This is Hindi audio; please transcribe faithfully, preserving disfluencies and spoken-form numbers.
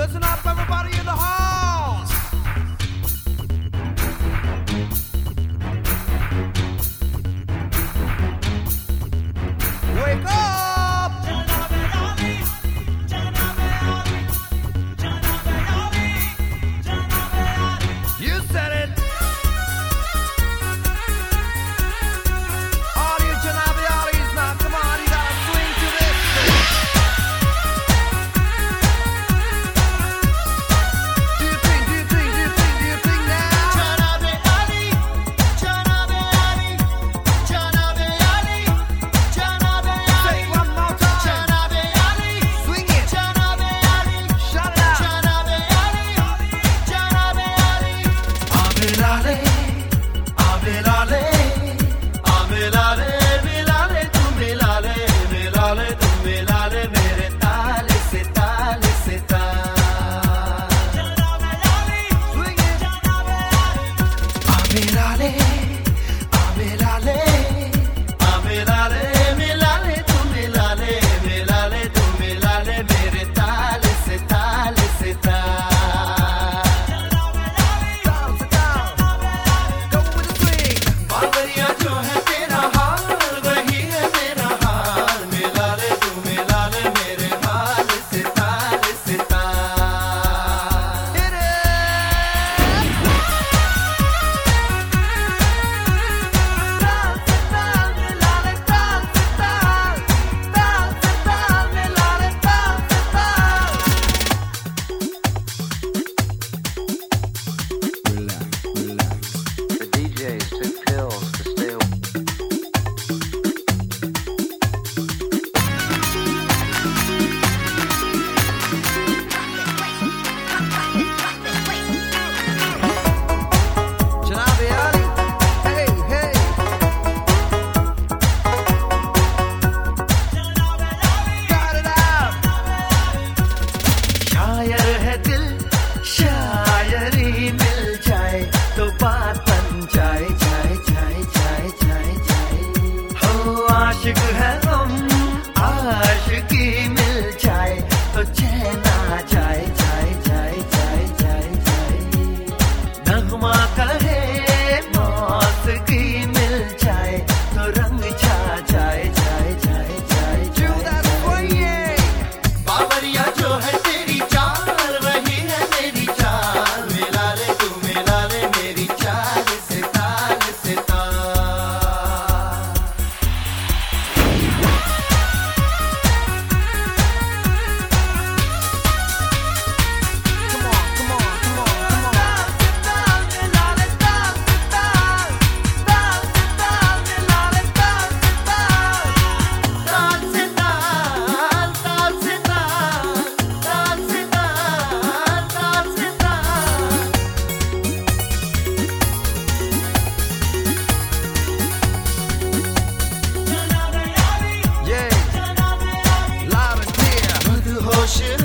Listen up, everybody in the house. Wake up. You said it. All you Janabi Alis now, come on, you gotta swing to this. Do you think, do you think, do you think, do you think now? Janabi Ali, Janabi Ali, Janabi Ali, Janabi Say Ali, it one more time. Janabi Ali, Swing it. Janabi Ali, Shout it out. Janabi Ali, Janabi Ali. Amelale, amelale, amelale, milale, tu milale, milale, tu milale, mere tale se tale se tale. Swing it. Amelale, amelale, amelale, milale, tu milale, milale, tu milale, mere tale se tale se tale. Down, sit down. Go with the swing. Bawaria जो है तेरा हाल वही है मेरा हाल मिला ले तू मिला ले मेरे हाल से ताल से ताल Hit it. The D Js took pills to stay awake. Janabi Ali, hey, hey. Got it out. शायर है दिल शायरी मिल जाए तो बात बन जाए जाए जाए जाए जाए जाए हो आशिक है हम आशिकी मिल जाए तो चैन आ जाए जाए जाए जाए जाए जाए नगमा कहे मौसिकी मिल जाए तो रंग छा जाए जाए जाए जाए Do जाए that swinging. बावरिया जो है तेरी चाल वही है मेरी चाल मिला ले तू मिला ले मेरी चाल से ताल से ताल Come on, come on, come on, come on. ताल से ताल ताल से ताल ताल से ताल ताल से ताल Yeah, loud and clear. मदहोश